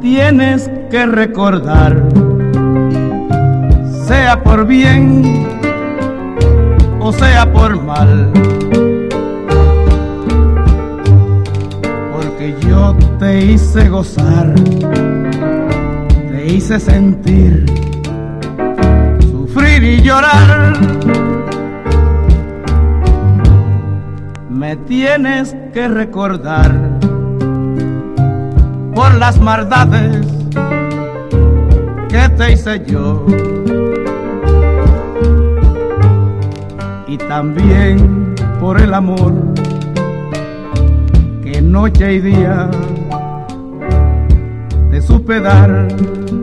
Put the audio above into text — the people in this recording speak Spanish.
tienes que recordar, sea por bien o sea por mal, porque yo te hice gozar, te hice sentir, sufrir y llorar. Me tienes que recordar por las maldades que te hice yo, y también por el amor que noche y día te supe dar.